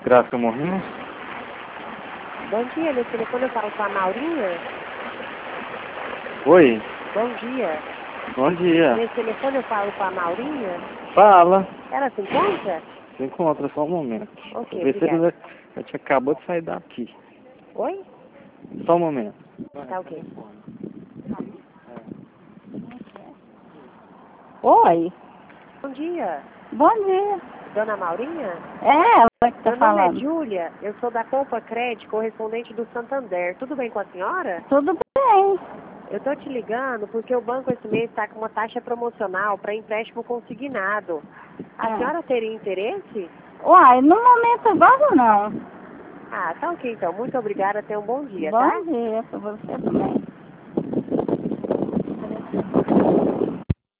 Graça Morrinho? Bom dia, nesse telefone eu falo com a Maurinha. Oi, Bom dia. bom dia. Nesse telefone eu falo com a Maurinha. Fala. Ela se encontra? Se encontra só um momento. Ok, Vê se obrigada. ele a gente acabou de sair daqui. Oi? Só um momento. Tá ok. Oi, Bom dia. bom dia. Dona Maurinha? É ela que tá Meu nome é falando. Júlia, eu sou da Compa Crédito, correspondente do Santander. Tudo bem com a senhora? Tudo bem. Eu tô te ligando porque o banco esse mês está com uma taxa promocional para empréstimo consignado. A senhora teria interesse? Uai, no momento agora não. Ah, tá ok então. Muito obrigada, tenha um bom dia, tá? Bom dia pra você também.